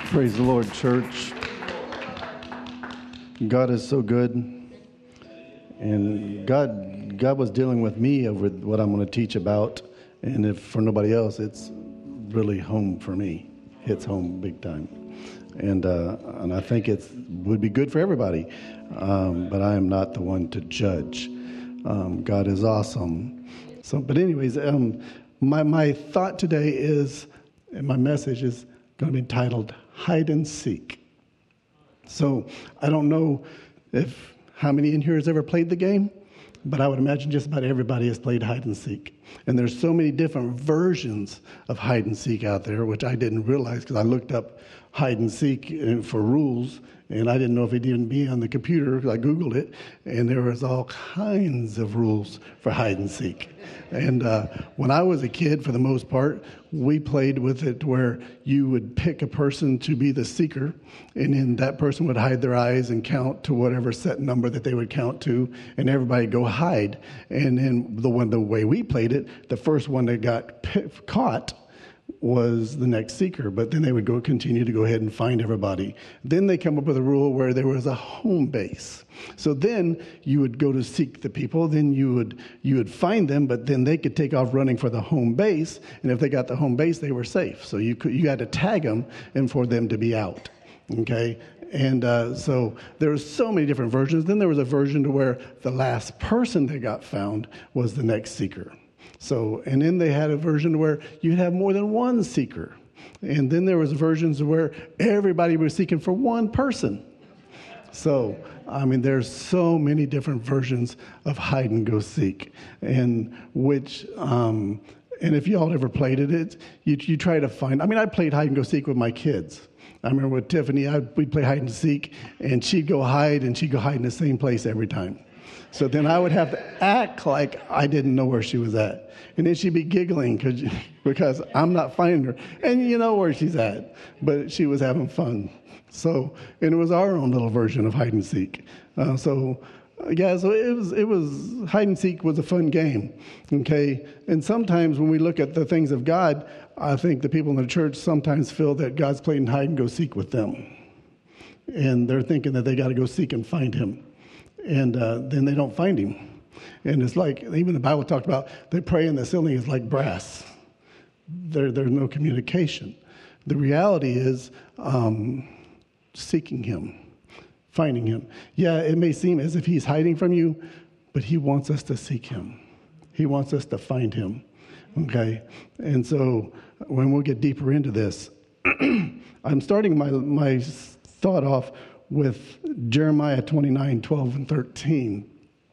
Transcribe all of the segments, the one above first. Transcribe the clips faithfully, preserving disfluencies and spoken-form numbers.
Praise the Lord, church. God is so good. And God God was dealing with me over what I'm going to teach about. And if for nobody else, it's really home for me. Hits home big time. And uh, and I think it would be good for everybody. Um, but I am not the one to judge. Um, God is awesome. So, but anyways, um, my, my thought today is, and my message is going to be entitled Hide and Seek. So I don't know if how many in here has ever played the game, but I would imagine just about everybody has played hide and seek. And there's so many different versions of hide and seek out there, which I didn't realize because I looked up hide and seek for rules, and I didn't know if it'd even be on the computer. I Googled it, and there was all kinds of rules for hide and seek. And uh, when I was a kid, for the most part, we played with it where you would pick a person to be the seeker, and then that person would hide their eyes and count to whatever set number that they would count to, and everybody would go hide. And then the one the way we played it, the first one that got p- caught was the next seeker, but then they would go continue to go ahead and find everybody. Then they come up with a rule where there was a home base. So then you would go to seek the people, then you would you would find them, but then they could take off running for the home base, and if they got the home base, they were safe. So you could you had to tag them and for them to be out. Okay? And uh, so there were so many different versions. Then there was a version to where the last person that got found was the next seeker. So, and then they had a version where you'd have more than one seeker. And then there was versions where everybody was seeking for one person. So, I mean, there's so many different versions of hide and go seek. And which, um, and if y'all ever played it, it's, you, you try to find, I mean, I played hide and go seek with my kids. I remember with Tiffany, I, we'd play hide and seek, and she'd go hide, and she'd go hide in the same place every time. So then I would have to act like I didn't know where she was at. And then she'd be giggling cause, because I'm not finding her. And you know where she's at. But she was having fun. So, and it was our own little version of hide and seek. Uh, so, uh, yeah, so it was, it was, hide and seek was a fun game. Okay? And sometimes when we look at the things of God, I think the people in the church sometimes feel that God's playing hide and go seek with them. And they're thinking that they got to go seek and find him. And uh, then they don't find him. And it's like, even the Bible talked about, they pray and the ceiling is like brass. There, there's no communication. The reality is um, seeking him, finding him. Yeah, it may seem as if he's hiding from you, but he wants us to seek him. He wants us to find him, okay? And so when we'll get deeper into this, I'm starting my my thought off with Jeremiah twenty-nine, twelve, and thirteen.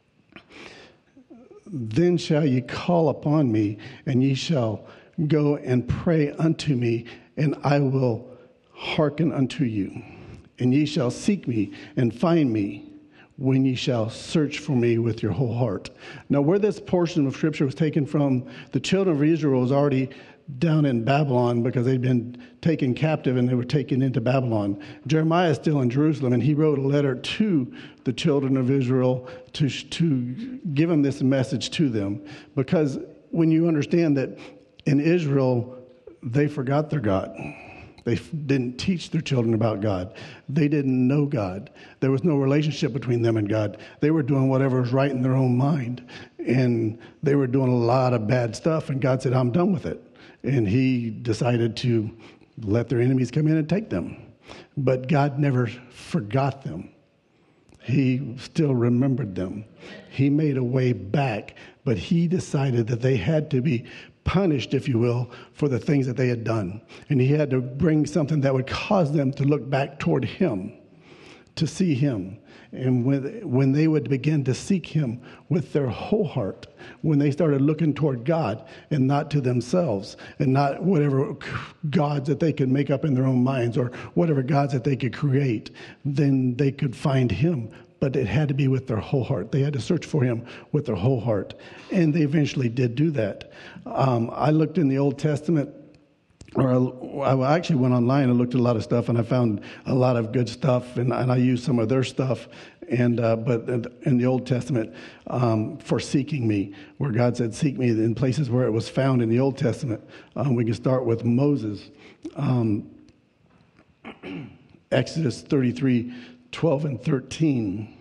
Then shall ye call upon me, and ye shall go and pray unto me, and I will hearken unto you. And ye shall seek me and find me when ye shall search for me with your whole heart. Now, where this portion of Scripture was taken from, the children of Israel was already down in Babylon because they'd been taken captive and they were taken into Babylon. Jeremiah is still in Jerusalem, and he wrote a letter to the children of Israel to, to give them this message to them. Because when you understand that in Israel, they forgot their God. They didn't teach their children about God. They didn't know God. There was no relationship between them and God. They were doing whatever was right in their own mind. And they were doing a lot of bad stuff, and God said, I'm done with it. And he decided to let their enemies come in and take them. But God never forgot them. He still remembered them. He made a way back, but he decided that they had to be punished, if you will, for the things that they had done. And he had to bring something that would cause them to look back toward him, to see him. And when, when they would begin to seek him with their whole heart, when they started looking toward God and not to themselves and not whatever gods that they could make up in their own minds or whatever gods that they could create, then they could find him. But it had to be with their whole heart. They had to search for him with their whole heart. And they eventually did do that. Um, I looked in the Old Testament, or I, I actually went online and looked at a lot of stuff, and I found a lot of good stuff, and, and I used some of their stuff. And uh, but in the Old Testament, um, for seeking me, where God said, seek me in places where it was found in the Old Testament. Um, we can start with Moses. Um, Exodus thirty-three, twelve and thirteen.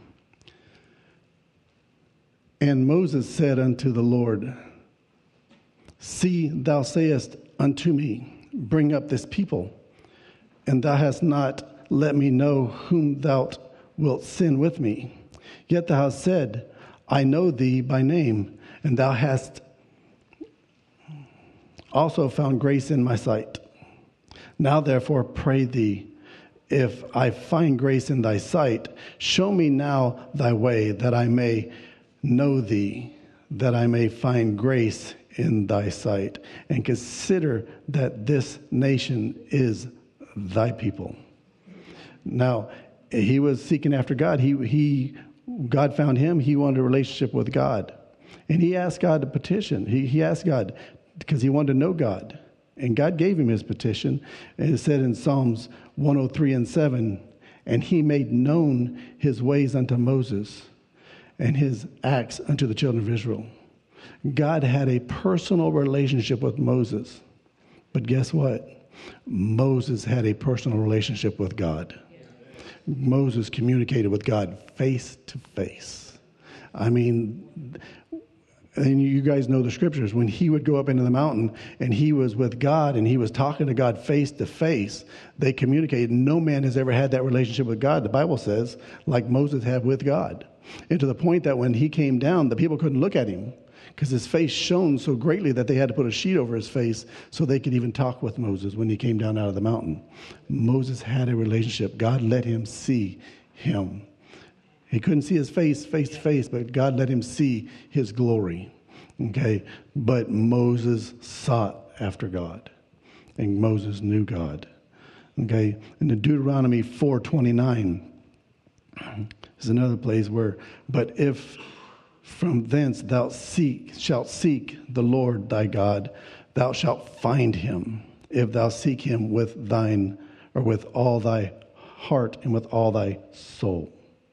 And Moses said unto the Lord, See, thou sayest unto me, bring up this people, and thou hast not let me know whom thou wilt send with me. Yet thou hast said, I know thee by name, and thou hast also found grace in my sight. Now therefore pray thee, if I find grace in thy sight, show me now thy way, that I may know thee, that I may find grace in thy sight, and consider that this nation is thy people. Now, he was seeking after God. He, he, God found him. He wanted a relationship with God. And he asked God to petition. He, he asked God because he wanted to know God. And God gave him his petition. And it said in Psalms one oh three and seven, and he made known his ways unto Moses, and his acts unto the children of Israel. God had a personal relationship with Moses. But guess what? Moses had a personal relationship with God. Moses communicated with God face to face. I mean, and you guys know the scriptures. When he would go up into the mountain and he was with God and he was talking to God face to face, they communicated. No man has ever had that relationship with God, the Bible says, like Moses had with God. And to the point that when he came down, the people couldn't look at him because his face shone so greatly that they had to put a sheet over his face so they could even talk with Moses when he came down out of the mountain. Moses had a relationship. God let him see him. He couldn't see his face face to face, but God let him see his glory. Okay, but Moses sought after God, and Moses knew God. Okay, in the Deuteronomy four twenty-nine is another place where, but if from thence thou seek, shalt seek the Lord thy God, thou shalt find him, if thou seek him with thine, or with all thy heart and with all thy soul.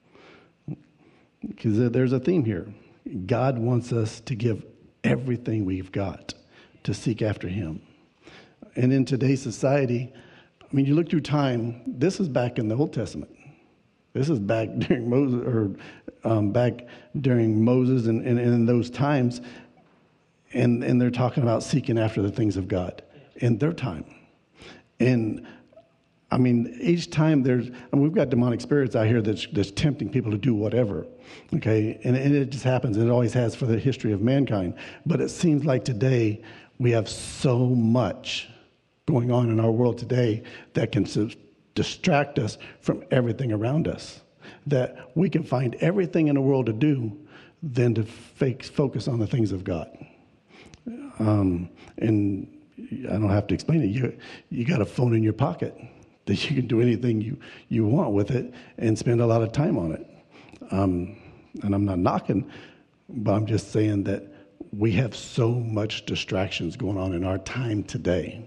Because there's a theme here. God wants us to give everything we've got to seek after him. And in today's society, I mean, you look through time, this is back in the Old Testament. This is back during Moses, or um, back during Moses and, and, and in those times, and, and they're talking about seeking after the things of God in their time. And I mean, each time there's, I mean, we've got demonic spirits out here that's, that's tempting people to do whatever, okay? And, and it just happens. It always has for the history of mankind. But it seems like today we have so much going on in our world today that can distract us from everything around us, that we can find everything in the world to do than to fake, focus on the things of God. Um, and I don't have to explain it. You, you got a phone in your pocket that you can do anything you, you want with it and spend a lot of time on it. Um, and I'm not knocking, but I'm just saying that we have so much distractions going on in our time today.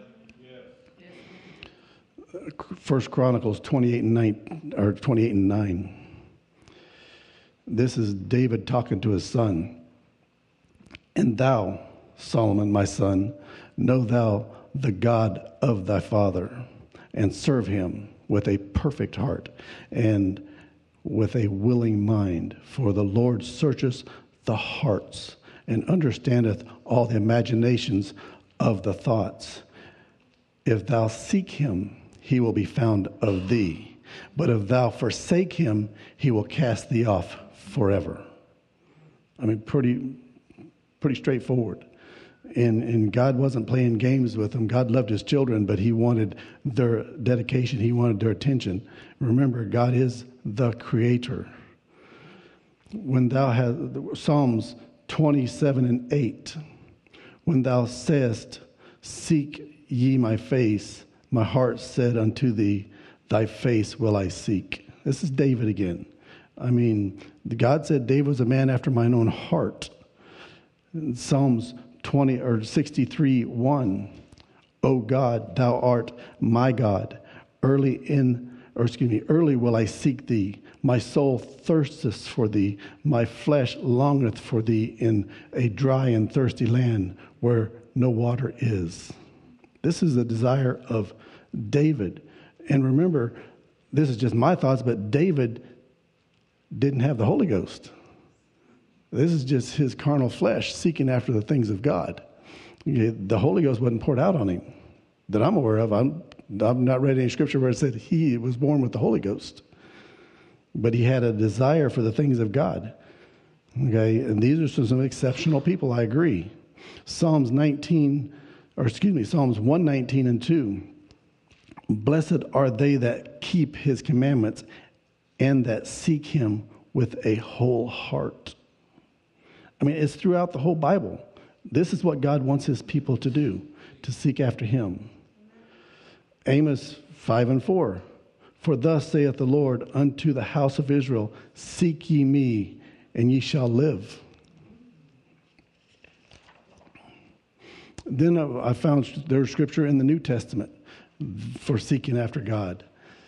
First Chronicles twenty-eight and nine, or twenty-eight and nine. This is David talking to his son. And thou, Solomon, my son, know thou the God of thy father, and serve him with a perfect heart and with a willing mind. For the Lord searcheth the hearts and understandeth all the imaginations of the thoughts. If thou seek him, he will be found of thee. But if thou forsake him, he will cast thee off forever. I mean, pretty, pretty straightforward. And, and God wasn't playing games with them. God loved his children, but he wanted their dedication. He wanted their attention. Remember, God is the creator. When thou hast, Psalms twenty-seven and eight, when thou sayest, seek ye my face, my heart said unto thee, thy face will I seek. This is David again. I mean, God said David was a man after mine own heart. In Psalms twenty or sixty-three one, O God, thou art my God. Early in, or excuse me, early will I seek thee. My soul thirsteth for thee. My flesh longeth for thee in a dry and thirsty land where no water is. This is the desire of David. And remember, this is just my thoughts, but David didn't have the Holy Ghost. This is just his carnal flesh seeking after the things of God. The Holy Ghost wasn't poured out on him that I'm aware of. I'm, I've not read any scripture where it said he was born with the Holy Ghost. But he had a desire for the things of God. Okay, and these are some, some exceptional people, I agree. Psalms nineteen, or excuse me, Psalms one nineteen and two. Blessed are they that keep his commandments and that seek him with a whole heart. I mean, it's throughout the whole Bible. This is what God wants his people to do, to seek after him. Amos five and four. For thus saith the Lord unto the house of Israel, seek ye me, and ye shall live. Then I found there's scripture in the New Testament for seeking after God.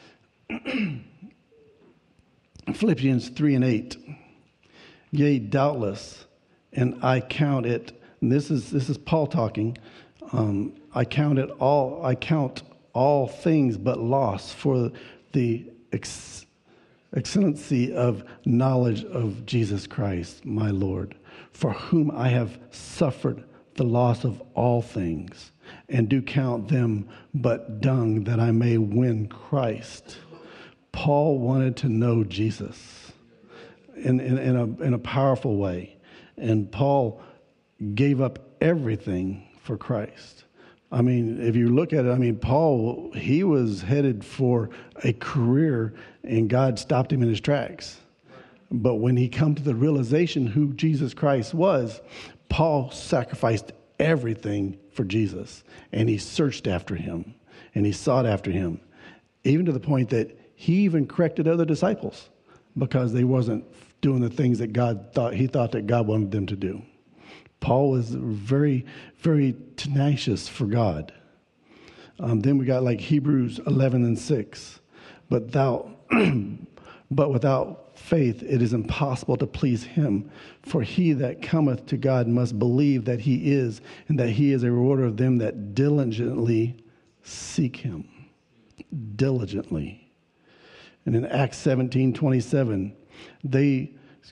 Philippians three and eight. Yea, doubtless, and I count it, and this is this is Paul talking, um, I count it all, I count all things but loss for the ex- excellency of knowledge of Jesus Christ, my Lord, for whom I have suffered the loss of all things, and do count them but dung, that I may win Christ. Paul wanted to know Jesus in, in, in, a, in a powerful way. And Paul gave up everything for Christ. I mean, if you look at it, I mean, Paul, he was headed for a career, and God stopped him in his tracks. But when he come to the realization who Jesus Christ was, Paul sacrificed everything for Jesus, and he searched after him, and he sought after him, even to the point that he even corrected other disciples because they wasn't doing the things that God thought he thought that God wanted them to do. Paul was very, very tenacious for God. Um, then we got like Hebrews eleven and six. But thou, but without faith it is impossible to please him. For he that cometh to God must believe that he is, and that he is a rewarder of them that diligently seek him. Diligently. And in Acts seventeen twenty-seven, they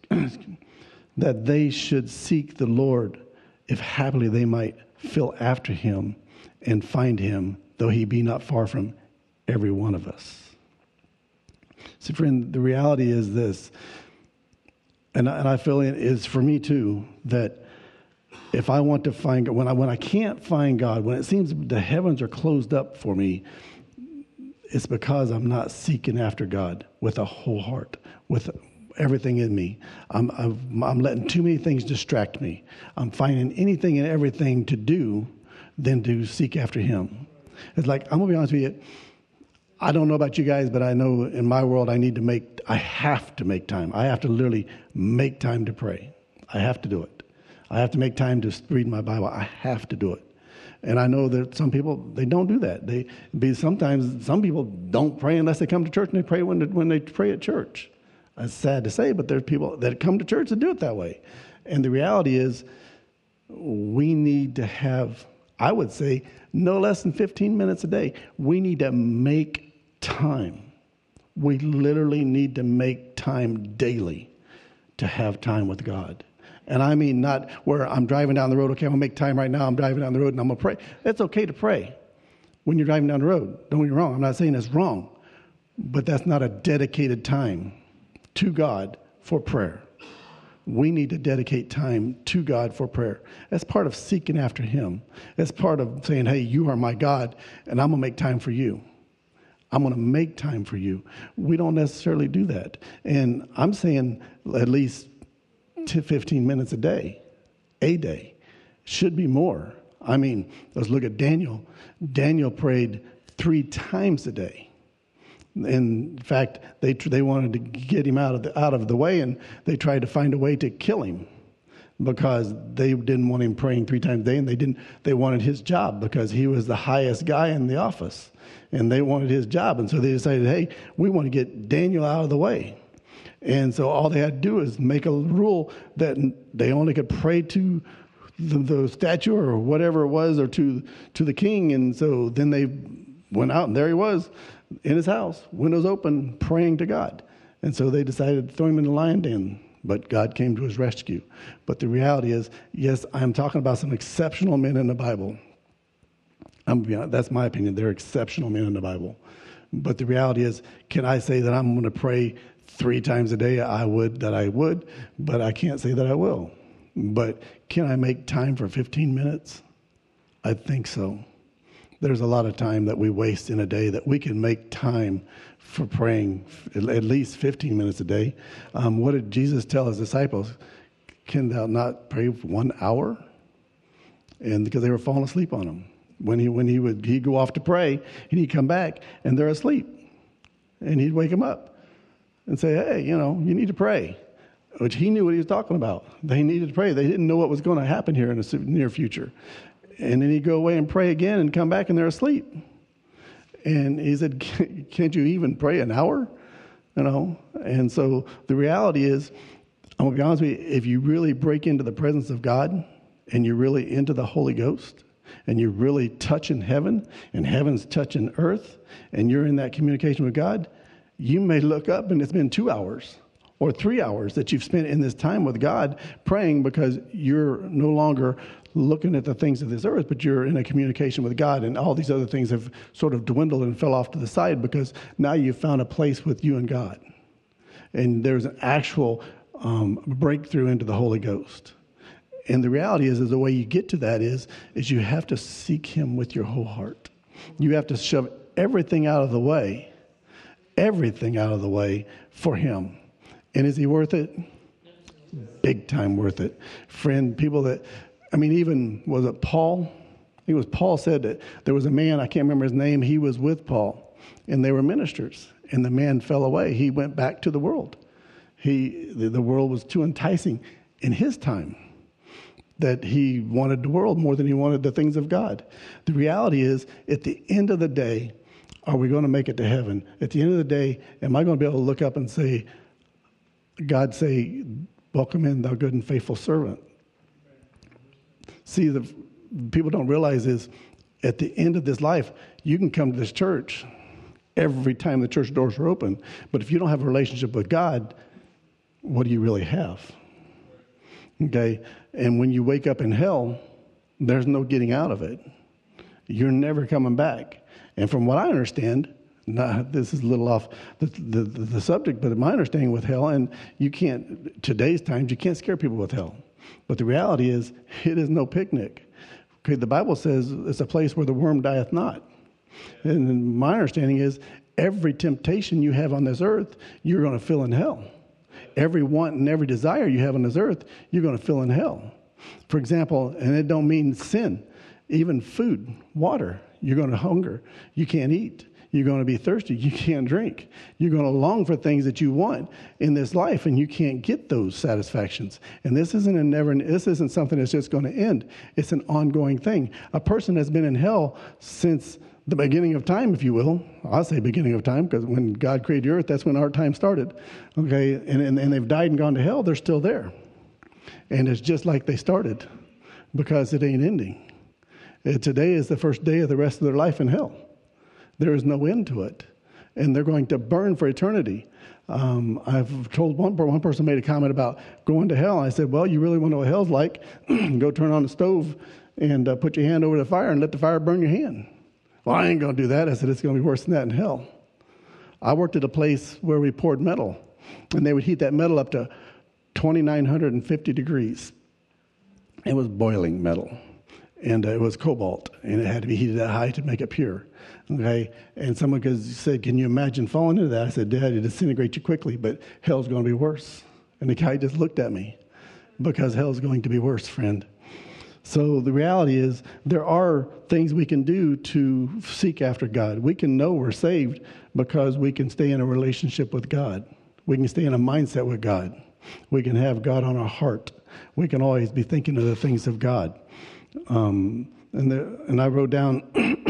that they should seek the Lord, if happily they might feel after him and find him, though he be not far from every one of us. See, friend, the reality is this, and I, and I feel it is for me too, that if I want to find God, when I when I can't find God, when it seems the heavens are closed up for me, it's because I'm not seeking after God with a whole heart, with everything in me. I'm, I'm, I'm letting too many things distract me. I'm finding anything and everything to do than to seek after him. It's like, I'm going to be honest with you. I don't know about you guys, but I know in my world I need to make, I have to make time. I have to literally make time to pray. I have to do it. I have to make time to read my Bible. I have to do it. And I know that some people, they don't do that. They be sometimes some people don't pray unless they come to church, and they pray when they, when they pray at church. It's sad to say, but there's people that come to church and do it that way. And the reality is, we need to have, I would say, no less than fifteen minutes a day. We need to make time. We literally need to make time daily to have time with God. And I mean not where I'm driving down the road, okay, I'm going to make time right now, I'm driving down the road and I'm going to pray. It's okay to pray when you're driving down the road. Don't get me wrong. I'm not saying it's wrong. But that's not a dedicated time to God for prayer. We need to dedicate time to God for prayer. That's part of seeking after him. That's part of saying, hey, you are my God, and I'm going to make time for you. I'm going to make time for you. We don't necessarily do that. And I'm saying at least to fifteen minutes a day, a day, should be more. I mean, let's look at Daniel. Daniel prayed three times a day. In fact, they they wanted to get him out of the out of the way, and they tried to find a way to kill him because they didn't want him praying three times a day, and they didn't. They wanted his job because he was the highest guy in the office, and they wanted his job, and so they decided, hey, we want to get Daniel out of the way. And so all they had to do is make a rule that they only could pray to the, the statue or whatever it was, or to to the king. And so then they went out, and there he was. in his house, windows open, praying to God. And so they decided to throw him in the lion den, but God came to his rescue. But the reality is, yes, I'm talking about some exceptional men in the Bible. I'm, that's my opinion. They're exceptional men in the Bible. But the reality is, can I say that I'm going to pray three times a day? I would, that I would, but I can't say that I will. But can I make time for fifteen minutes? I think so. There's a lot of time that we waste in a day that we can make time for praying at least fifteen minutes a day. Um, what did Jesus tell his disciples? Can thou not pray for one hour? And because they were falling asleep on him. When he when he would he'd go off to pray and he'd come back and they're asleep. And he'd wake them up and say, hey, you know, you need to pray. Which he knew what he was talking about. They needed to pray. They didn't know what was going to happen here in the near future. And then he'd go away and pray again and come back and they're asleep. And he said, can't you even pray an hour? You know? And so the reality is, I'm going to be honest with you, if you really break into the presence of God and you're really into the Holy Ghost and you're really touching heaven and heaven's touching earth and you're in that communication with God, you may look up and it's been two hours or three hours that you've spent in this time with God praying because you're no longer looking at the things of this earth, but you're in a communication with God, and all these other things have sort of dwindled and fell off to the side because now you've found a place with you and God. And there's an actual um, breakthrough into the Holy Ghost. And the reality is, is the way you get to that is, is you have to seek him with your whole heart. You have to shove everything out of the way, everything out of the way for him. And is he worth it? Big time worth it. Friend, people that, I mean, even, was it Paul? I think it was Paul said that there was a man, I can't remember his name, he was with Paul, and they were ministers, and the man fell away. He went back to the world. He, the, the world was too enticing in his time, that he wanted the world more than he wanted the things of God. The reality is, at the end of the day, are we going to make it to heaven? At the end of the day, am I going to be able to look up and say, God say, welcome in, thou good and faithful servant? See, the people don't realize is at the end of this life, you can come to this church every time the church doors are open. But if you don't have a relationship with God, what do you really have? Okay? And when you wake up in hell, there's no getting out of it. You're never coming back. And from what I understand, not, this is a little off the, the, the subject, but my understanding with hell, and you can't, today's times, you can't scare people with hell. But the reality is, it is no picnic. Okay, the Bible says it's a place where the worm dieth not. And my understanding is, every temptation you have on this earth, you're going to feel in hell. Every want and every desire you have on this earth, you're going to feel in hell. For example, and it don't mean sin, even food, water, you're going to hunger. You can't eat. You're going to be thirsty. You can't drink. You're going to long for things that you want in this life, and you can't get those satisfactions. And this isn't a never. This isn't something that's just going to end. It's an ongoing thing. A person that's been in hell since the beginning of time, if you will. I'll say beginning of time because when God created the earth, that's when our time started. Okay, and, and and they've died and gone to hell. They're still there, and it's just like they started because it ain't ending. And today is the first day of the rest of their life in hell. There is no end to it. And they're going to burn for eternity. Um, I've told one, one person made a comment about going to hell. I said, well, you really want to know what hell's like? Go turn on the stove and uh, put your hand over the fire and let the fire burn your hand. Well, I ain't going to do that. I said, it's going to be worse than that in hell. I worked at a place where we poured metal, and they would heat that metal up to two thousand nine hundred fifty degrees. It was boiling metal. And uh, it was cobalt, and it had to be heated that high to make it pure. Okay, and someone said, "Can you imagine falling into that?" I said, "Dad, it disintegrates you quickly, but hell's going to be worse." And the guy just looked at me, because hell's going to be worse, friend. So the reality is, there are things we can do to seek after God. We can know we're saved because we can stay in a relationship with God. We can stay in a mindset with God. We can have God on our heart. We can always be thinking of the things of God. Um, and, the, and I wrote down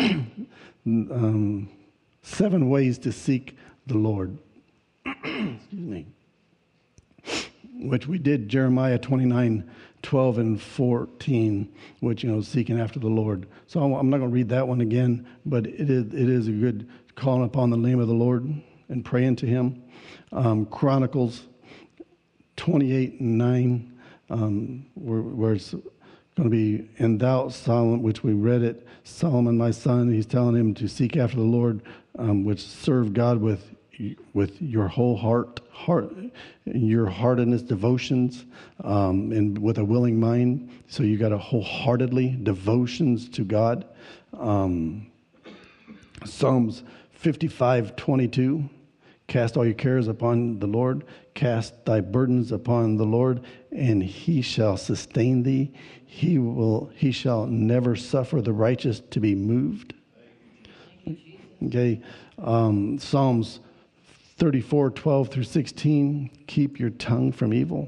um, seven ways to seek the Lord. Excuse me. Which we did Jeremiah twenty-nine, twelve and fourteen, which, you know, seeking after the Lord. So I'm not going to read that one again, but it is, it is a good calling upon the name of the Lord and praying to him. Um, Chronicles twenty-eight and nine, um, where, where it's going to be, and thou, Solomon, which we read it, Solomon, my son, he's telling him to seek after the Lord, um, which serve God with with your whole heart, heart, your heart in its devotions, um, and with a willing mind. So you got to wholeheartedly devotions to God. Um, Psalms fifty-five twenty-two. Cast all your cares upon the Lord. Cast thy burdens upon the Lord, and he shall sustain thee. He will. He shall never suffer the righteous to be moved. Okay. Um, Psalms thirty-four twelve through sixteen. Keep your tongue from evil.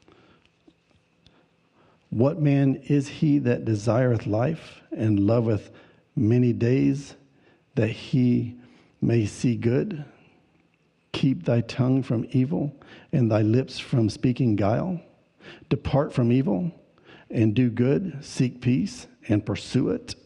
What man is he that desireth life and loveth many days, that he may see good? Keep thy tongue from evil and thy lips from speaking guile. Depart from evil and do good. Seek peace and pursue it.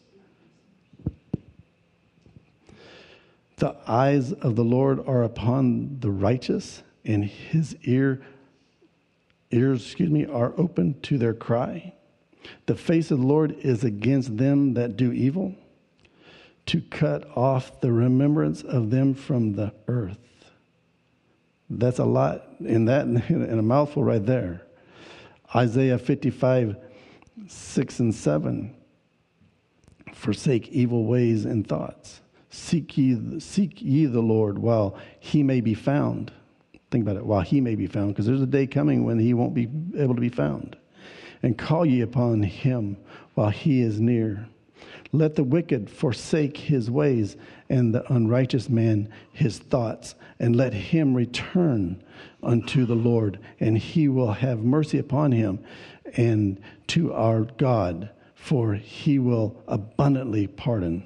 The eyes of the Lord are upon the righteous, and his ear ears, excuse me, are open to their cry. The face of the Lord is against them that do evil, to cut off the remembrance of them from the earth. That's a lot in that, in a mouthful right there. Isaiah fifty-five, six and seven. Forsake evil ways and thoughts. Seek ye, seek ye the Lord while he may be found. Think about it, while he may be found, because there's a day coming when he won't be able to be found. And call ye upon him while he is near. Let the wicked forsake his ways, and the unrighteous man his thoughts, and let him return unto the Lord, and he will have mercy upon him, and to our God, for he will abundantly pardon.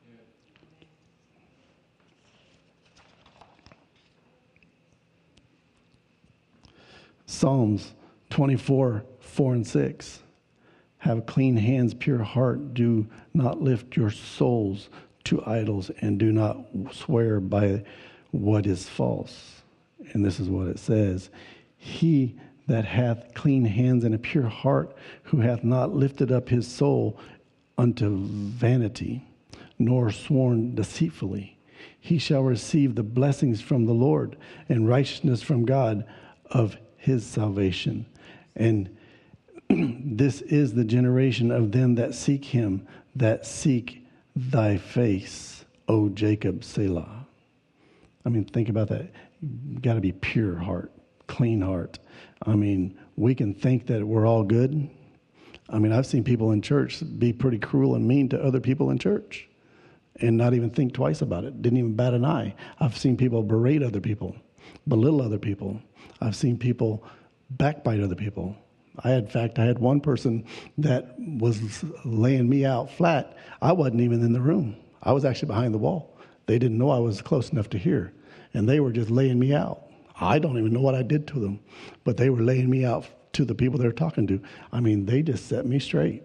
Psalms twenty-four, four and six. Have clean hands, pure heart. Do not lift your souls to idols, and do not swear by what is false. And this is what it says. He that hath clean hands and a pure heart, who hath not lifted up his soul unto vanity, nor sworn deceitfully, he shall receive the blessings from the Lord, and righteousness from God of his salvation. And this is the generation of them that seek him, that seek thy face, O Jacob, Selah. I mean, think about that. You've got to be pure heart, clean heart. I mean, we can think that we're all good. I mean, I've seen people in church be pretty cruel and mean to other people in church and not even think twice about it. Didn't even bat an eye. I've seen people berate other people, belittle other people. I've seen people backbite other people. I had, in fact, I had one person that was laying me out flat. I wasn't even in the room. I was actually behind the wall. They didn't know I was close enough to hear, and they were just laying me out. I don't even know what I did to them, but they were laying me out to the people they were talking to. I mean, they just set me straight.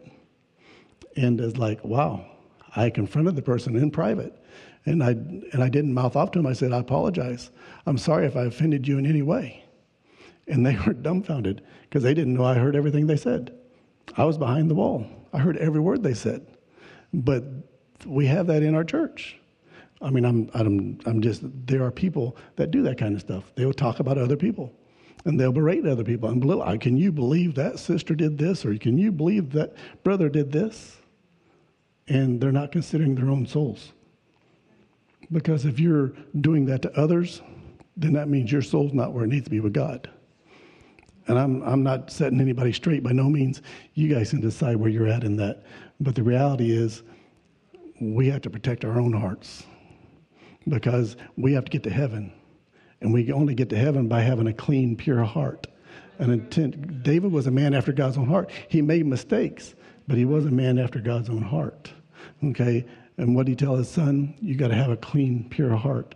And it's like, wow, I confronted the person in private, and I and I didn't mouth off to him. I said, I apologize. I'm sorry if I offended you in any way. And they were dumbfounded because they didn't know I heard everything they said. I was behind the wall. I heard every word they said. But we have that in our church. I mean, I'm, I'm, I'm just, there are people that do that kind of stuff. They'll talk about other people, and they'll berate other people. And belittle, can you believe that sister did this? Or can you believe that brother did this? And they're not considering their own souls. Because if you're doing that to others, then that means your soul's not where it needs to be with God. And I'm I'm not setting anybody straight by no means. You guys can decide where you're at in that. But the reality is we have to protect our own hearts because we have to get to heaven. And we only get to heaven by having a clean, pure heart. An intent. David was a man after God's own heart. He made mistakes, but he was a man after God's own heart. Okay? And what did he tell his son? You got to have a clean, pure heart.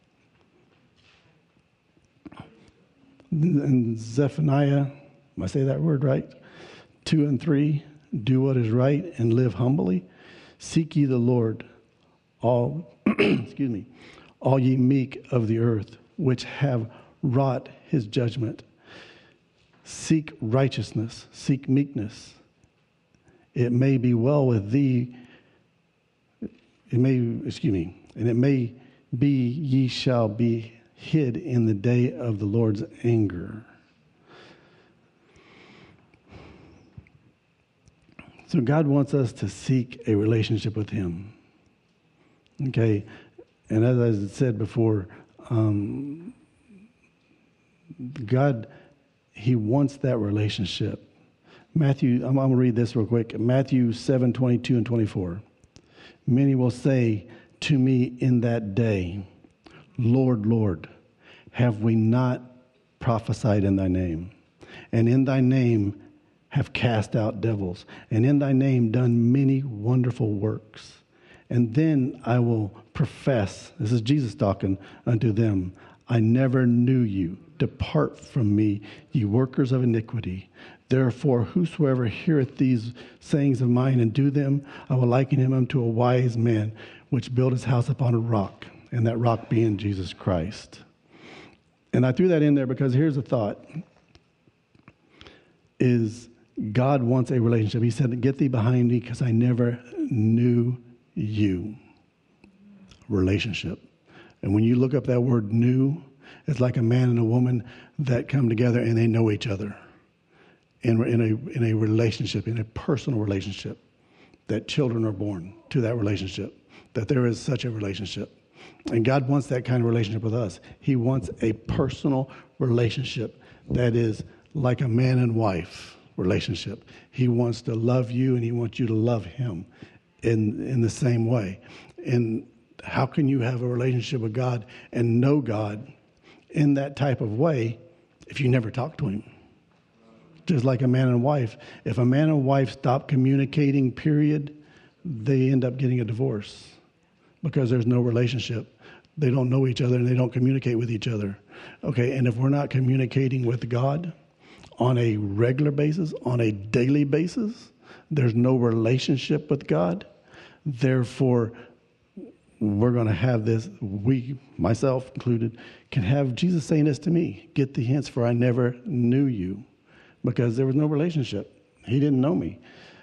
And Zephaniah, am I say that word right? Two and three, do what is right and live humbly. Seek ye the Lord, all excuse me, all ye meek of the earth, which have wrought his judgment. Seek righteousness, seek meekness. It may be well with thee, it may, excuse me, and it may be ye shall be hid in the day of the Lord's anger. So God wants us to seek a relationship with him. Okay, and as I said before, um, God, he wants that relationship. Matthew, I'm, I'm going to read this real quick. Matthew seven, twenty-two and twenty-four. Many will say to me in that day, Lord, Lord, have we not prophesied in thy name? And in thy name have cast out devils, and in thy name done many wonderful works. And then I will profess, this is Jesus talking, unto them, I never knew you. Depart from me, ye workers of iniquity. Therefore, whosoever heareth these sayings of mine and do them, I will liken him unto a wise man, which built his house upon a rock, and that rock being Jesus Christ. And I threw that in there because here's the thought, is God wants a relationship. He said, get thee behind me because I never knew you. Relationship. And when you look up that word knew, it's like a man and a woman that come together and they know each other in, in, a, in a relationship, in a personal relationship, that children are born to that relationship, that there is such a relationship. And God wants that kind of relationship with us. He wants a personal relationship that is like a man and wife relationship. He wants to love you and he wants you to love him in, in the same way. And how can you have a relationship with God and know God in that type of way if you never talk to him? Just like a man and wife. If a man and wife stop communicating, period, they end up getting a divorce because there's no relationship. They don't know each other and they don't communicate with each other. Okay, and if we're not communicating with God on a regular basis, on a daily basis, there's no relationship with God. Therefore, we're going to have this, we, myself included, can have Jesus saying this to me, get the hints for I never knew you, because there was no relationship. He didn't know me.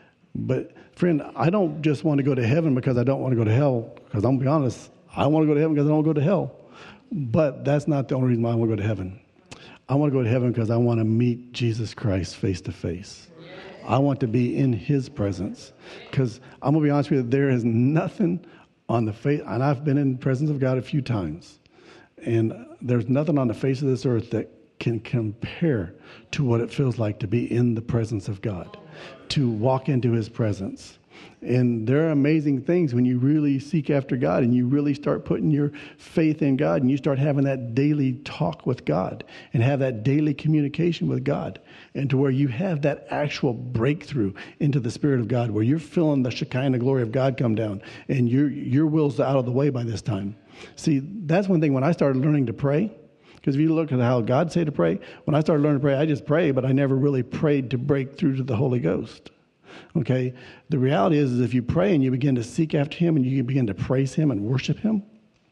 But friend, I don't just want to go to heaven because I don't want to go to hell, because I'm going to be honest, I want to go to heaven because I don't want to go to hell. But that's not the only reason why I want to go to heaven. I want to go to heaven because I want to meet Jesus Christ face to face. I want to be in his presence, because I'm going to be honest with you, there is nothing on the face, and I've been in the presence of God a few times, and there's nothing on the face of this earth that can compare to what it feels like to be in the presence of God, to walk into his presence. And there are amazing things when you really seek after God and you really start putting your faith in God and you start having that daily talk with God and have that daily communication with God, and to where you have that actual breakthrough into the Spirit of God, where you're feeling the Shekinah glory of God come down and your your will's out of the way by this time. See, that's one thing when I started learning to pray, because if you look at how God say to pray, when I started learning to pray, I just prayed, but I never really prayed to break through to the Holy Ghost. Okay, the reality is, is if you pray and you begin to seek after him and you begin to praise him and worship him,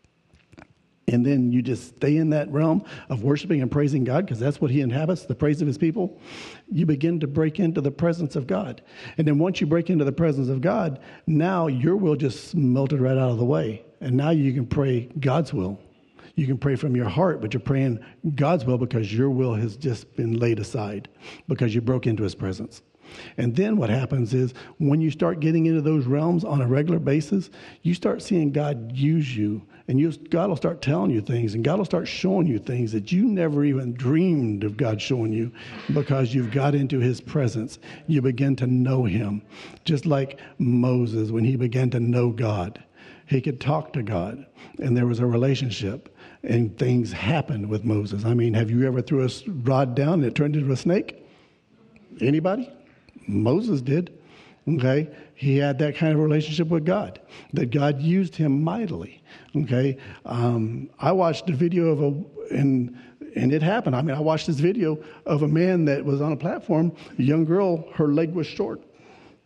and then you just stay in that realm of worshiping and praising God, because that's what he inhabits, the praise of his people, you begin to break into the presence of God. And then once you break into the presence of God, now your will just melted right out of the way. And now you can pray God's will. You can pray from your heart, but you're praying God's will because your will has just been laid aside because you broke into his presence. And then what happens is when you start getting into those realms on a regular basis, you start seeing God use you, and you, God will start telling you things, and God will start showing you things that you never even dreamed of God showing you, because you've got into his presence. You begin to know him. Just like Moses, when he began to know God, he could talk to God, and there was a relationship, and things happened with Moses. I mean, have you ever threw a rod down and it turned into a snake? Anybody? Moses did. Okay, he had that kind of relationship with God, that God used him mightily. Okay, um, I watched a video of a, and and it happened. I mean, I watched this video of a man that was on a platform. A young girl, her leg was short,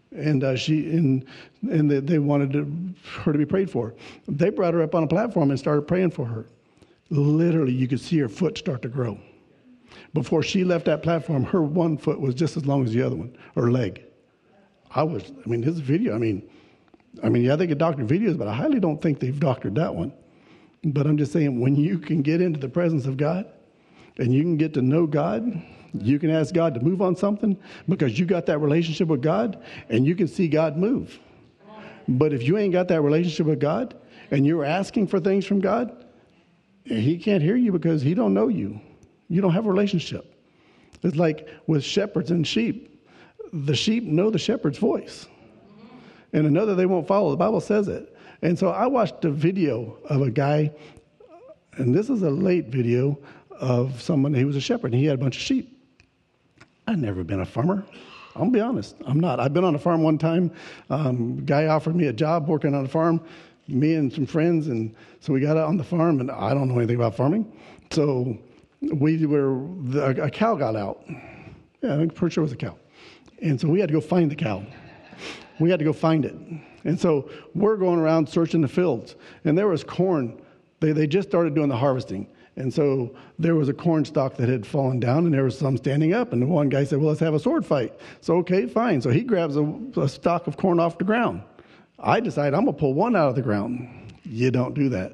And uh, she and and they, they wanted to, her to be prayed for. They brought her up on a platform and started praying for her. Literally, you could see her foot start to grow. Before she left that platform, her one foot was just as long as the other one, or leg. I was, I mean, this video, I mean, I mean, yeah, they could doctor videos, but I highly don't think they've doctored that one. But I'm just saying, when you can get into the presence of God and you can get to know God, you can ask God to move on something because you got that relationship with God and you can see God move. But if you ain't got that relationship with God and you're asking for things from God, he can't hear you because he don't know you. You don't have a relationship. It's like with shepherds and sheep. The sheep know the shepherd's voice. And another they won't follow. The Bible says it. And so I watched a video of a guy, and this is a late video of someone, he was a shepherd, and he had a bunch of sheep. I've never been a farmer. I'll be honest, I'm not. I've been on a farm one time. Um, guy offered me a job working on a farm, me and some friends, and so we got out on the farm, and I don't know anything about farming. So we were, the, a cow got out. Yeah, I'm pretty sure it was a cow. And so we had to go find the cow. We had to go find it. And so we're going around searching the fields, and there was corn. They they just started doing the harvesting. And so there was a corn stalk that had fallen down, and there was some standing up. And the one guy said, well, let's have a sword fight. So, okay, fine. So he grabs a, a stalk of corn off the ground. I decide I'm going to pull one out of the ground. You don't do that.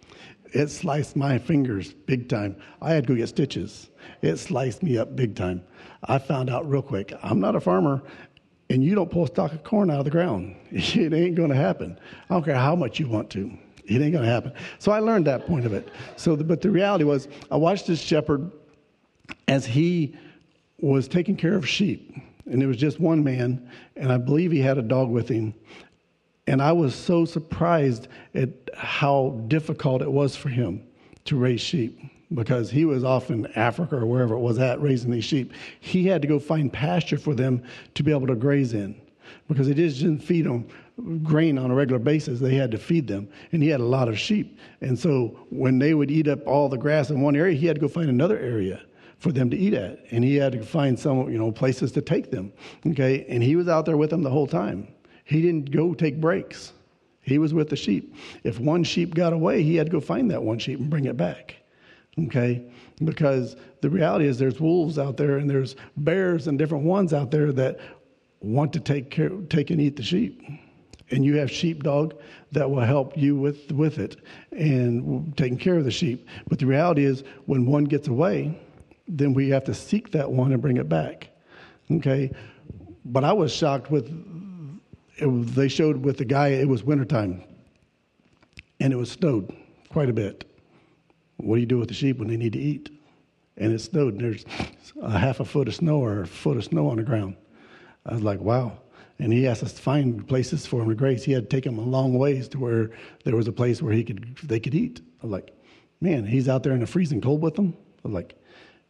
It sliced my fingers big time. I had to go get stitches. It sliced me up big time. I found out real quick, I'm not a farmer, and you don't pull a stalk of corn out of the ground. It ain't going to happen. I don't care how much you want to. It ain't going to happen. So I learned that point of it. So, the, but the reality was, I watched this shepherd as he was taking care of sheep. And it was just one man, and I believe he had a dog with him. And I was so surprised at how difficult it was for him to raise sheep, because he was off in Africa or wherever it was at raising these sheep. He had to go find pasture for them to be able to graze in, because they just didn't feed them grain on a regular basis. They had to feed them, and he had a lot of sheep. And so when they would eat up all the grass in one area, he had to go find another area for them to eat at, and he had to find some, you know, places to take them. Okay, and he was out there with them the whole time. He didn't go take breaks. He was with the sheep. If one sheep got away, he had to go find that one sheep and bring it back. Okay, because the reality is there's wolves out there, and there's bears and different ones out there that want to take care, take and eat the sheep. And you have sheepdog that will help you with, with it and taking care of the sheep. But the reality is when one gets away, then we have to seek that one and bring it back. Okay? But I was shocked with, it was, they showed with the guy, it was wintertime. And it was snowed quite a bit. What do you do with the sheep when they need to eat? And it snowed, and there's a half a foot of snow or a foot of snow on the ground. I was like, wow. And he asked us to find places for him to graze. He had to take him a long ways to where there was a place where he could they could eat. I was like, man, he's out there in the freezing cold with them. I was like,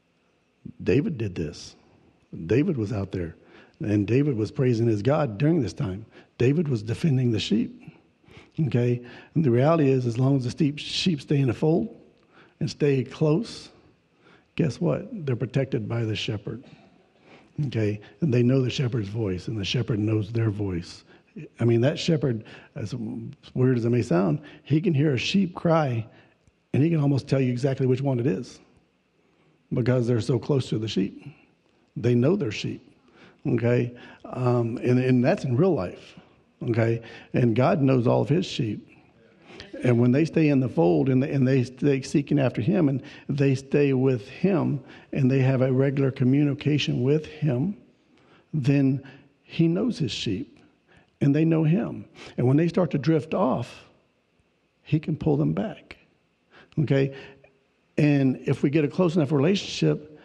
David did this. David was out there. And David was praising his God during this time. David was defending the sheep. Okay? And the reality is, as long as the sheep stay in the fold and stay close, guess what? They're protected by the shepherd. Okay, and they know the shepherd's voice, and the shepherd knows their voice. I mean, that shepherd, as weird as it may sound, he can hear a sheep cry, and he can almost tell you exactly which one it is, because they're so close to the sheep. They know their sheep. Okay, um, and, and that's in real life. Okay, and God knows all of his sheep. And when they stay in the fold and they, and they stay seeking after him and they stay with him and they have a regular communication with him, then he knows his sheep and they know him. And when they start to drift off, he can pull them back. Okay? And if we get a close enough relationship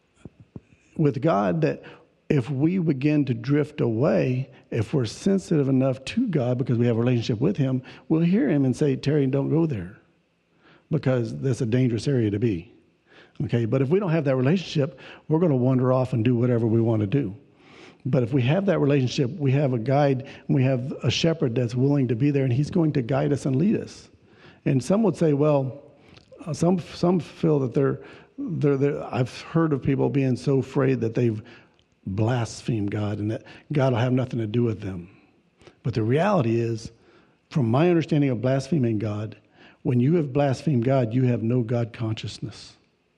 with God that if we begin to drift away, if we're sensitive enough to God because we have a relationship with him, we'll hear him and say, Terry, don't go there, because that's a dangerous area to be. Okay, but if we don't have that relationship, we're going to wander off and do whatever we want to do. But if we have that relationship, we have a guide, and we have a shepherd that's willing to be there, and he's going to guide us and lead us. And some would say, well, uh, some some feel that they're, they're, they're, I've heard of people being so afraid that they've blaspheme God and that God will have nothing to do with them. But the reality is, from my understanding of blaspheming God, when you have blasphemed God, you have no God consciousness.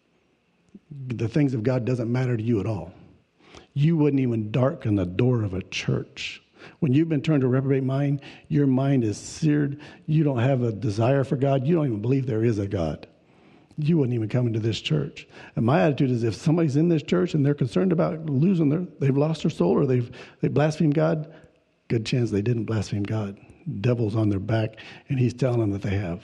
The things of God doesn't matter to you at all. You wouldn't even darken the door of a church. When you've been turned to a reprobate mind, your mind is seared. You don't have a desire for God. You don't even believe there is a God. You wouldn't even come into this church. And my attitude is if somebody's in this church and they're concerned about losing their, they've lost their soul or they've they blasphemed God, good chance they didn't blaspheme God. Devil's on their back and he's telling them that they have.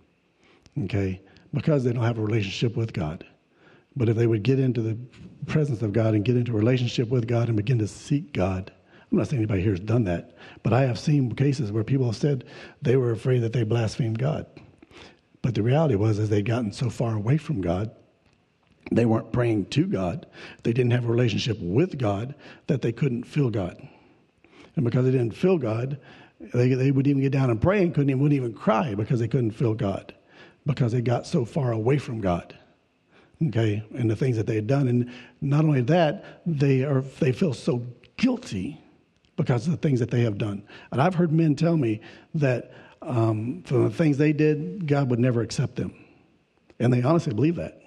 Okay? Because they don't have a relationship with God. But if they would get into the presence of God and get into a relationship with God and begin to seek God, I'm not saying anybody here has done that, but I have seen cases where people have said they were afraid that they blasphemed God. But the reality was, as they'd gotten so far away from God, they weren't praying to God. They didn't have a relationship with God that they couldn't feel God. And because they didn't feel God, they, they would even get down and pray and couldn't even, wouldn't even cry because they couldn't feel God, because they got so far away from God. Okay, and the things that they had done. And not only that, they are they feel so guilty because of the things that they have done. And I've heard men tell me that um, for the things they did, God would never accept them. And they honestly believe that.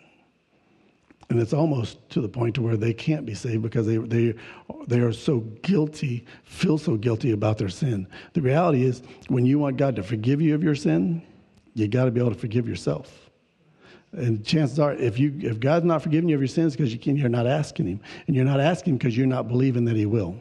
And it's almost to the point to where they can't be saved because they they they are so guilty, feel so guilty about their sin. The reality is, when you want God to forgive you of your sin, you got to be able to forgive yourself. And chances are, if you if God's not forgiving you of your sins, because you can, you're not asking Him, and you're not asking because you're not believing that He will.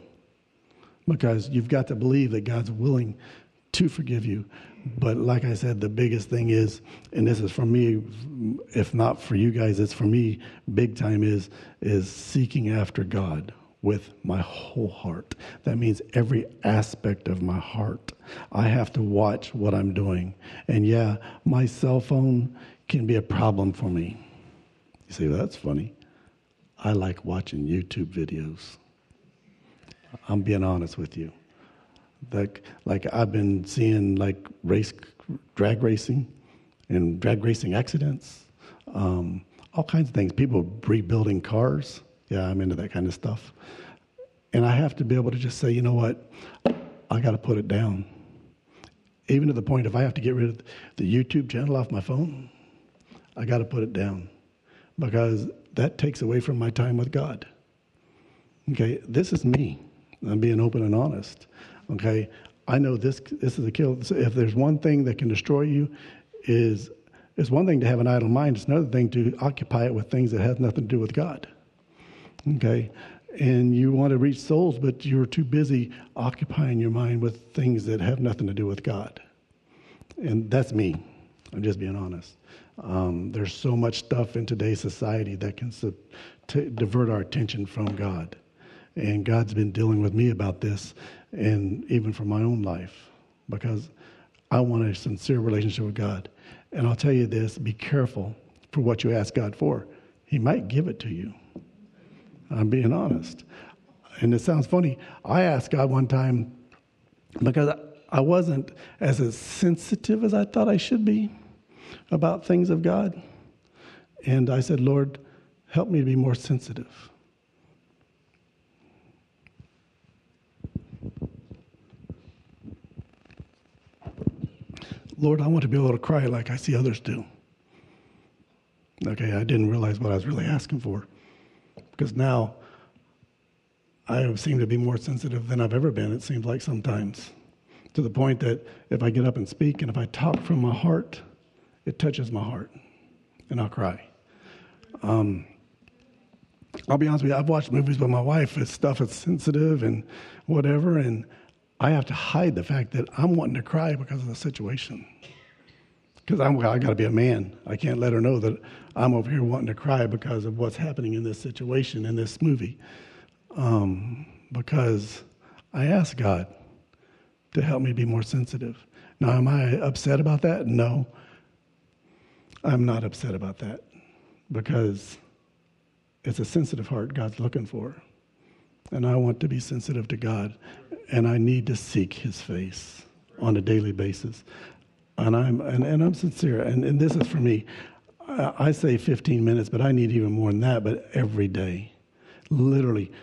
Because you've got to believe that God's willing to forgive you. But like I said, the biggest thing is, and this is for me, if not for you guys, it's for me big time, is is seeking after God with my whole heart. That means every aspect of my heart. I have to watch what I'm doing. And yeah, my cell phone can be a problem for me. You say, well, that's funny. I like watching YouTube videos. I'm being honest with you. Like, like I've been seeing like race, drag racing and drag racing accidents, um, all kinds of things. People rebuilding cars. Yeah, I'm into that kind of stuff. And I have to be able to just say, you know what? I got to put it down. Even to the point if I have to get rid of the YouTube channel off my phone, I got to put it down because that takes away from my time with God. Okay, this is me. I'm being open and honest. Okay, I know this. This is a kill. If there's one thing that can destroy you, is it's one thing to have an idle mind. It's another thing to occupy it with things that have nothing to do with God. Okay, and you want to reach souls, but you're too busy occupying your mind with things that have nothing to do with God. And that's me. I'm just being honest. Um, there's so much stuff in today's society that can sub- t- divert our attention from God. And God's been dealing with me about this, and even for my own life, because I want a sincere relationship with God. And I'll tell you this, be careful for what you ask God for. He might give it to you. I'm being honest. And it sounds funny. I asked God one time, because I wasn't as, as sensitive as I thought I should be about things of God. And I said, Lord, help me to be more sensitive. Lord, I want to be able to cry like I see others do. Okay, I didn't realize what I was really asking for. Because now I seem to be more sensitive than I've ever been, it seems like sometimes. To the point that if I get up and speak and if I talk from my heart, it touches my heart and I'll cry. Um, I'll be honest with you, I've watched movies with my wife. It's stuff that's sensitive and whatever, and I have to hide the fact that I'm wanting to cry because of the situation. Because I'm, I got to be a man. I can't let her know that I'm over here wanting to cry because of what's happening in this situation, in this movie. Um, because I asked God to help me be more sensitive. Now, am I upset about that? No. I'm not upset about that because it's a sensitive heart God's looking for. And I want to be sensitive to God. And I need to seek His face on a daily basis. And I'm and, and I'm sincere. And, and this is for me. I, I say fifteen minutes, but I need even more than that, but every day. Literally,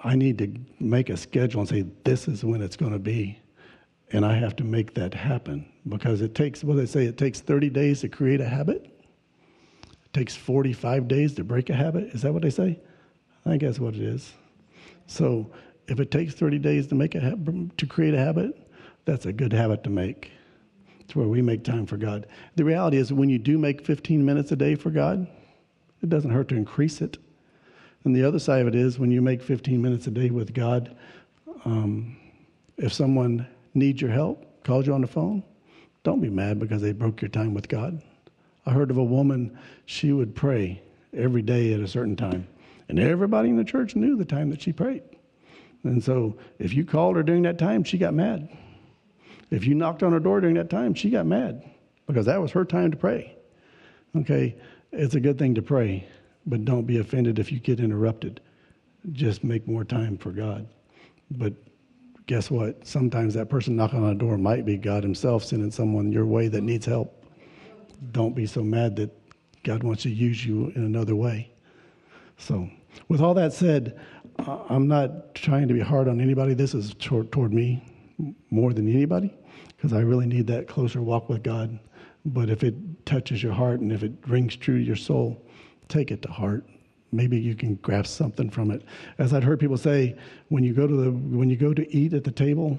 I need to make a schedule and say, this is when it's going to be. And I have to make that happen because it takes, what do they say, it takes thirty days to create a habit. It takes forty-five days to break a habit. Is that what they say? I think that's what it is. So if it takes thirty days to make a ha- to create a habit, that's a good habit to make. It's where we make time for God. The reality is when you do make fifteen minutes a day for God, it doesn't hurt to increase it. And the other side of it is when you make fifteen minutes a day with God, um, if someone needs your help, calls you on the phone, don't be mad because they broke your time with God. I heard of a woman, she would pray every day at a certain time. And everybody in the church knew the time that she prayed. And so if you called her during that time, she got mad. If you knocked on her door during that time, she got mad because that was her time to pray. Okay, it's a good thing to pray, but don't be offended if you get interrupted. Just make more time for God. But guess what? Sometimes that person knocking on the door might be God himself sending someone your way that needs help. Don't be so mad that God wants to use you in another way. So with all that said, I'm not trying to be hard on anybody. This is toward, toward me more than anybody because I really need that closer walk with God. But if it touches your heart and if it rings true to your soul, take it to heart. Maybe you can grasp something from it. As I'd heard people say, when you go to the when you go to eat at the table,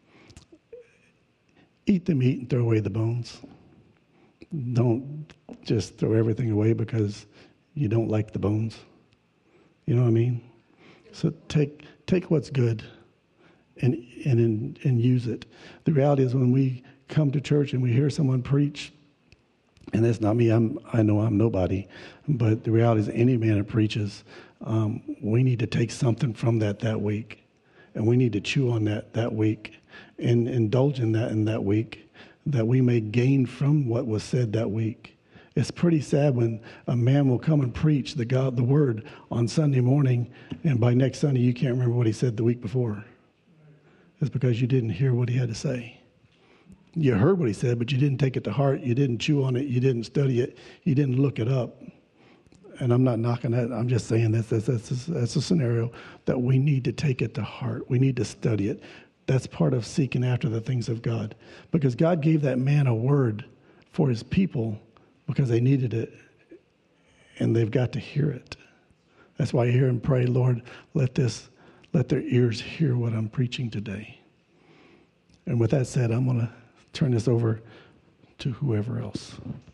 eat the meat and throw away the bones. Don't just throw everything away because you don't like the bones. You know what I mean? So take take what's good and and and use it. The reality is when we come to church and we hear someone preach, and that's not me, I'm, I know I'm nobody, but the reality is any man that preaches, um, we need to take something from that that week, and we need to chew on that that week and indulge in that in that week, that we may gain from what was said that week. It's pretty sad when a man will come and preach the God, the word on Sunday morning, and by next Sunday you can't remember what he said the week before. It's because you didn't hear what he had to say. You heard what he said, but you didn't take it to heart. You didn't chew on it. You didn't study it. You didn't look it up. And I'm not knocking that. I'm just saying that's, that's, that's, that's a scenario that we need to take it to heart. We need to study it. That's part of seeking after the things of God. Because God gave that man a word for his people because they needed it. And they've got to hear it. That's why you hear him pray, Lord, let this, let their ears hear what I'm preaching today. And with that said, I'm going to turn this over to whoever else.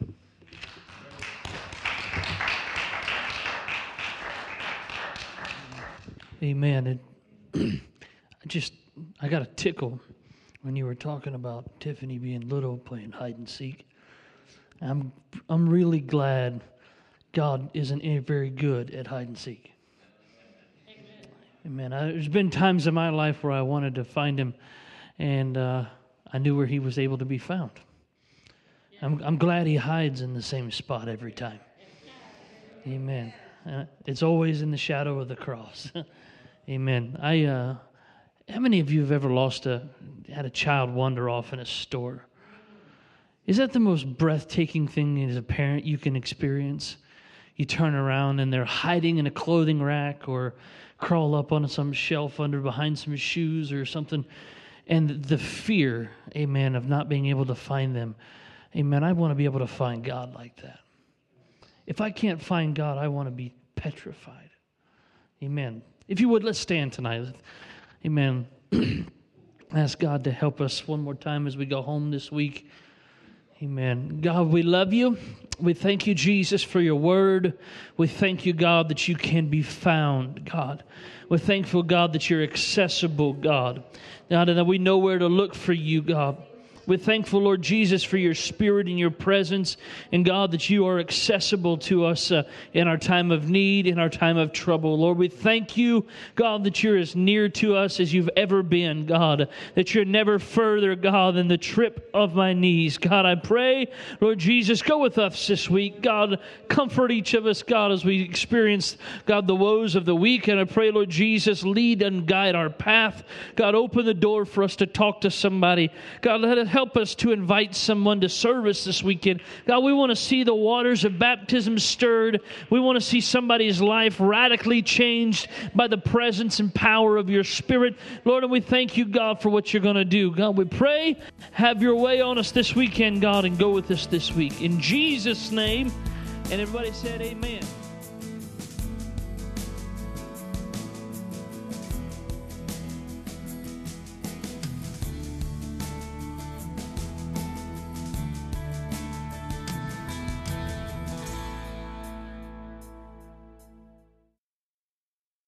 Amen. It, I just, I got a tickle when you were talking about Tiffany being little, playing hide and seek. I'm, I'm really glad God isn't very good at hide and seek. Amen. I, there's been times in my life where I wanted to find him, and uh, I knew where he was able to be found. I'm, I'm glad he hides in the same spot every time. Amen. Uh, it's always in the shadow of the cross. Amen. I. Uh, how many of you have ever lost a had a child wander off in a store? Is that the most breathtaking thing as a parent you can experience? You turn around and they're hiding in a clothing rack or crawl up on some shelf under behind some shoes or something. And the fear, amen, of not being able to find them. Amen, I want to be able to find God like that. If I can't find God, I want to be petrified. Amen. If you would, let's stand tonight. Amen. Ask God to help us one more time as we go home this week. Amen. God, we love you. We thank you, Jesus, for your word. We thank you, God, that you can be found, God. We're thankful, God, that you're accessible, God. God, and that we know where to look for you, God. We're thankful, Lord Jesus, for your spirit and your presence. And God, that you are accessible to us uh, in our time of need, in our time of trouble. Lord, we thank you, God, that you're as near to us as you've ever been, God. That you're never further, God, than the trip of my knees. God, I pray, Lord Jesus, go with us this week. God, comfort each of us, God, as we experience, God, the woes of the week. And I pray, Lord Jesus, lead and guide our path. God, open the door for us to talk to somebody. God, let us help us to invite someone to service this weekend. God, we want to see the waters of baptism stirred. We want to see somebody's life radically changed by the presence and power of your Spirit. Lord, and we thank you, God, for what you're going to do. God, we pray, have your way on us this weekend, God, and go with us this week. In Jesus' name, and everybody said amen.